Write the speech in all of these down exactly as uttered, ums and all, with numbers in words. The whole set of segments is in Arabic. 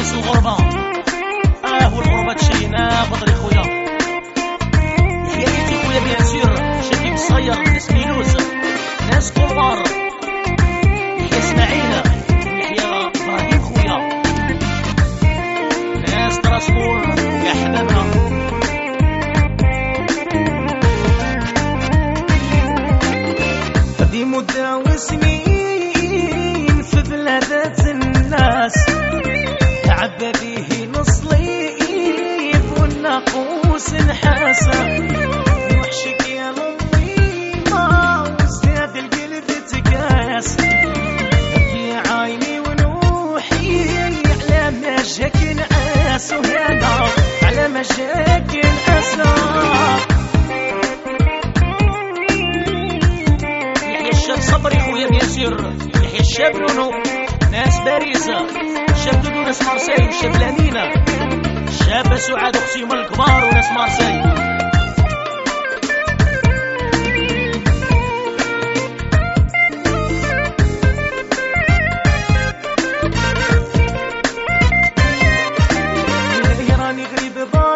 ناس الغربة. اه والغربة تشري نابض لي خويا. حياتي خويا بيان سور شاكي مصير ناس ميلوز ناس كبار. يحيى اسماعيل يحيى ابراهيم خويا ناس تراسبور يا حبابنا. هذه مدة وسنين في بلادات الناس تعبى فيه نصليف والناقوس نحاسة. وحشك يا لطيفة وزاد القلب تقاس. يا عيني ونوحي على ما جاك نعاس وهنا على ما جاك نعاسة. يحيى الشاب صبري خويا بيان سور. يحيى الشاب نونو ناس باريسة. الشاب دودو ناس مارسيل. الشاب لامينة الشاب سعاد اختيهم الكبار وناس مارسيل. راني غريب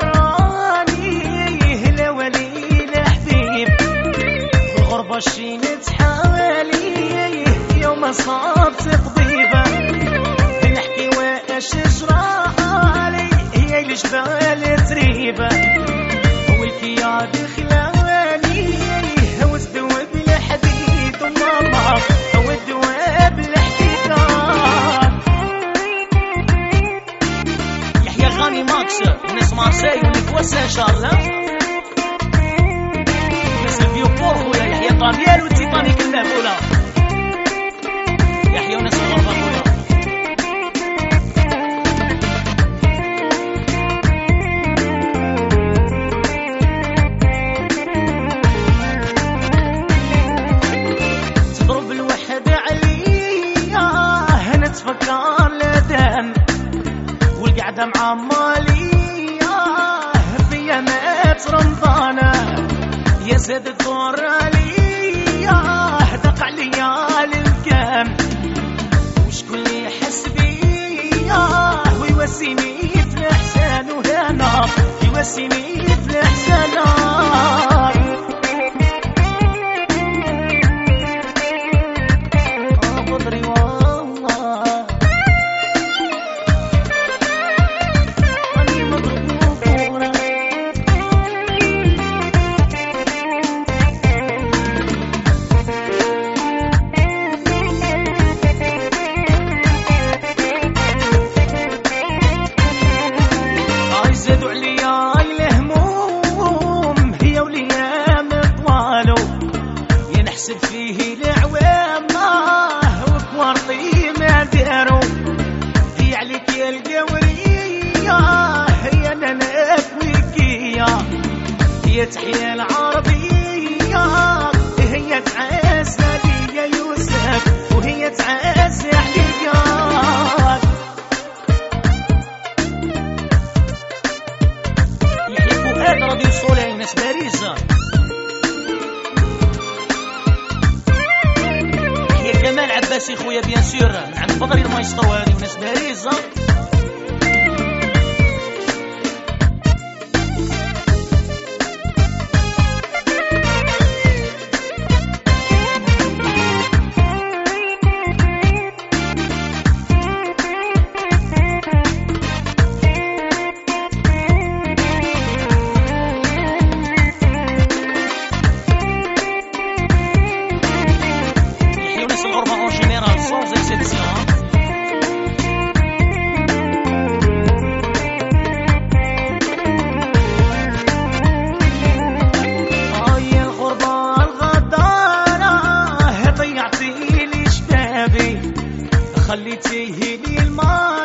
براني هلا ولي لحبيب والغربة شينت حوالي يوم صابت قضيبة. نحكي واش جرالي هي الجبال تريبة والكياد خلاني هو الدواب الحديد وماما هو الدواب الحديد. يحيى غاني ماكس وناس مارسيل ونكواسا ان شاء الله. ناس الفيو بور خويا يحيى طابيال والتيتانيك المهبولة. يحيى وناس الغربة خويا. تضرب الوحدة عليا هنا تفكر لدم والقعدة مع مالية فيا مات رمضانة. يا زاد الدور عليا دق عليا للكام وشكون اللي يحس بيا ويواسيني في الإحسان وهنا يواسيني في الإحسان. زادوا عليا الهموم هي وليام طوالو يا نحسب فيه العوام وكوارطي ما دارو. هي عليك يا القورية هي انا ويكية هي تحيا العربية هي تعز ليا يوسف وهي تعز عليا. راديو الصولي ناس باريسة. يحيى كمال عباسي خويا بيان سور من عند بدري المايسترو هذه ناس باريسة. خليتيه لي الماء